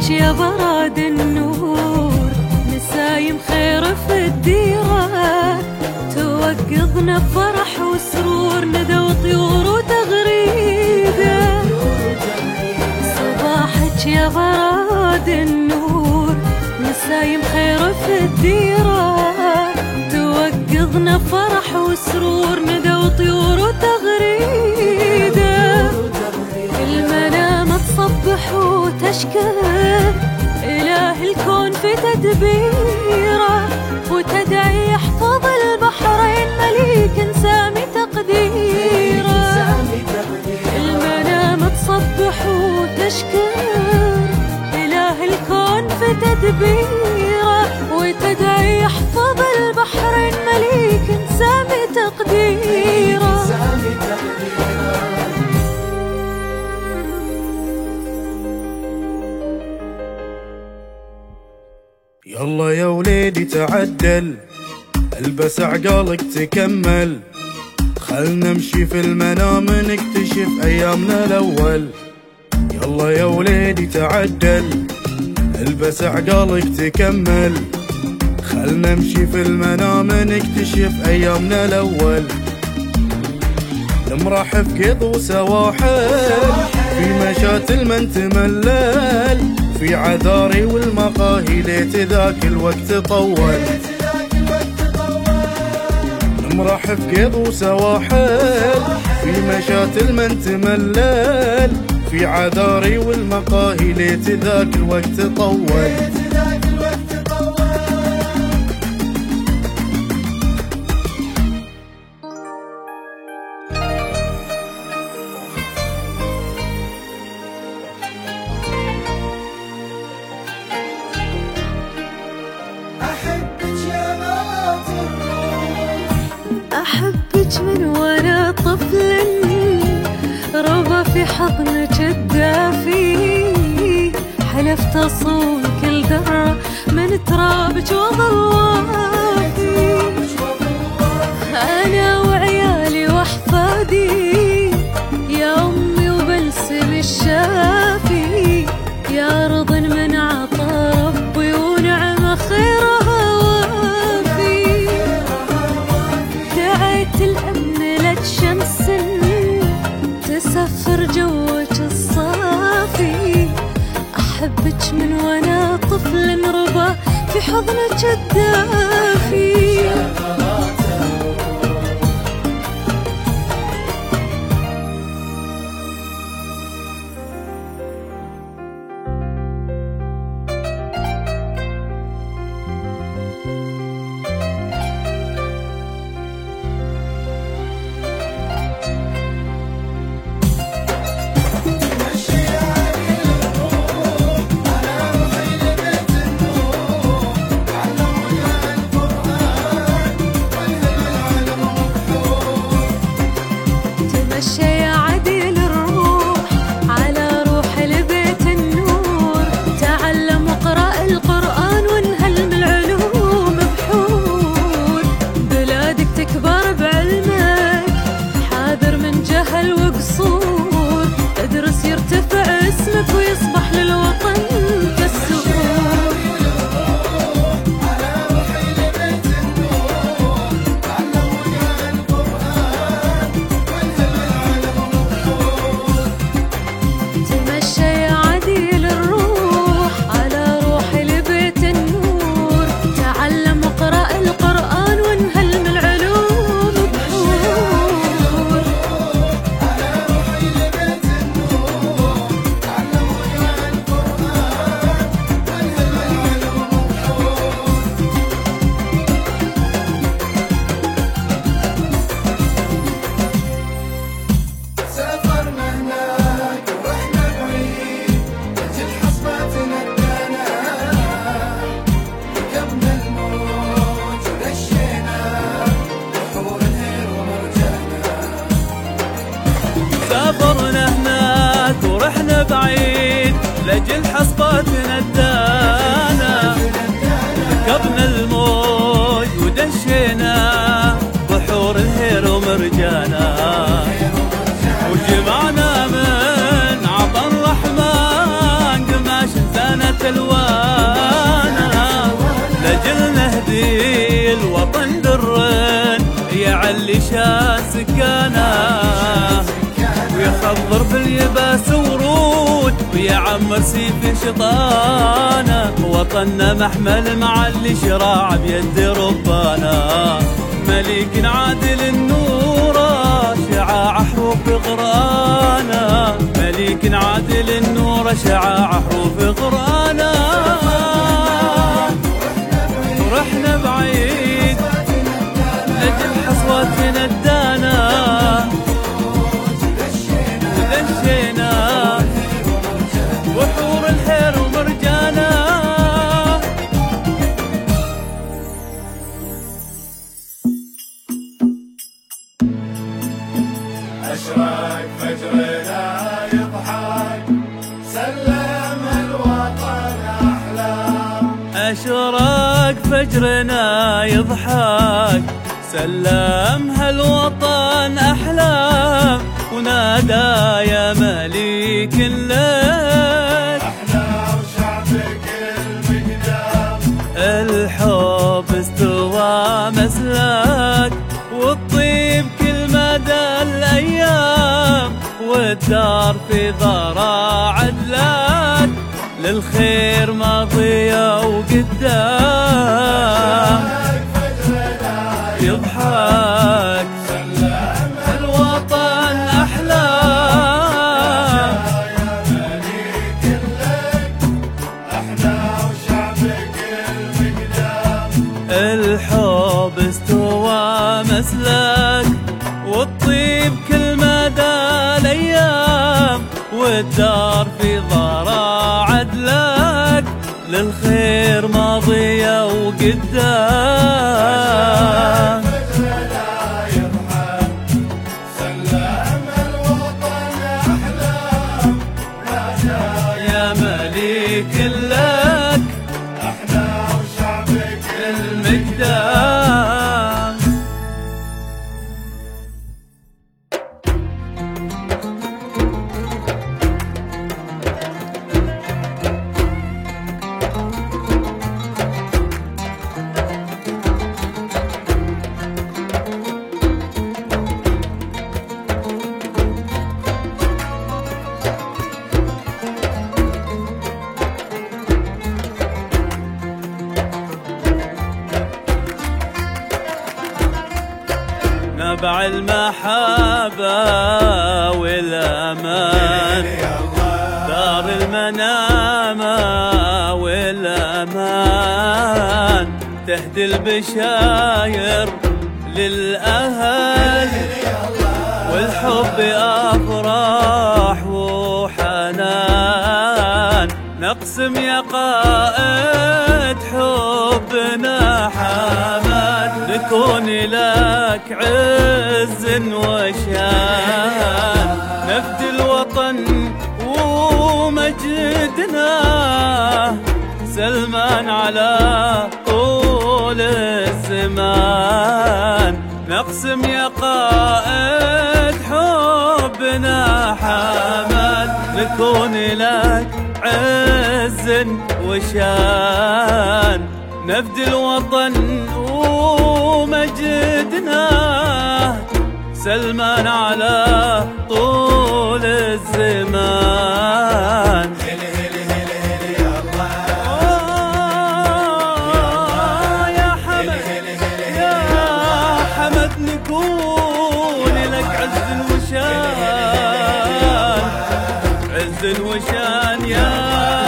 صباحك يا براد النور، نسايم خير في الديرة، توقظنا بفرح وسرور، ندى وطيور وتغريدة. صباحك يا براد النور، نسايم خير في الديرة، توقظنا بفرح وسرور، ندى وطيور وتغريدة. المنام تصبح وتشكر إله الكون في تدبيره، وتدعي يحفظ البحرين مليك سامي تقديره. المنام تصبح وتشكر إله الكون في تدبيره، وتدعي يحفظ البحرين مليك سامي تقديره. يلا يا وليدي تعدل، البس عقالك تكمل، خلنا نمشي في المنام نكتشف ايامنا الاول. يلا يا وليدي تعدل، البس عقالك تكمل، خلنا نمشي في المنام نكتشف ايامنا الاول. نمرح في قيض وسواحل، في مشاتل من تملل، في عذاري والمقاهي ليت ذاك الوقت طول. نمرح في قيض وسواحل، في مشاتل من تملل، في عذاري والمقاهي ليت ذاك الوقت طول. أحبك من وانا طفل، ربى في حضنك الدافي، حلفت أصون كل ذرة من ترابك وظل وافي. أنا وعيالي وأحفادي يا أمي وبلسم الشافي، يا رضا من عطا ربي ونعم خيرها وافي. دعيت الأمن لك شمس تسفر جوك الصافي، أحبك من وانا طفل ربى في حضنك الدافي. ويصبح للوطن كالسرور. تمشى يا عديل الروح على روح لبيت النور، تعلم وقرأ القرآن وانهل من العلوم بحور. سافرنا هناك ورحنا بعيد لجل حصبات ندانا، ركبنا الموج ودشينا بحور الهير ومرجانا، وجمعنا من عطا الرحمن قماش زانت اللي شا سكانه، ويخضر باليباس ورود ويعمر سيف شطانه. وطننا محمل مع اللي شراع بيد ربانا، مليك عادل النوره شعاع حروف قرآنه، مليك عادل النوره شعاع حروف قرآنه. ورحنا بعيد لجل حصواتنا الدانا، ودشينا بحور الخير ومرجانا. أشرق فجرنا يضحك سلم الوطن أحلام، أشرق فجرنا يضحك سلم هالوطن أحلام، ونادى يا مليك الليل احنا وشعبك المقدام، الحب استوى مسلاك والطيب كل مدى الأيام، والدار في ضراع عدلك للخير ماضية وقدام. يضحك سلم الوطن أحلام، يا مليك الليل احنا وشعبك المقدام، الحب استوى مسلك والطيب كل مدى الأيام، والدار في ضراع عدلك للخير ماضية وقدام. يا مليك لك احنا وشعبك المقدام. نبع المحبة والأمان، دار المنامة والأمان، تهدي البشاير للأهل والحب أفراح وحنان. نقسم يا قائد حبنا حماد، نكون لك عز وشان، نفدي الوطن ومجدنا سلمان على طول الزمان. نقسم يا قائد حبنا حماد، نكون لك عز وشان، نفدي الوطن ومجدنا سلمان على طول الزمان. يا حمد يا حمد نكون لك عز وشان، عز وشان يا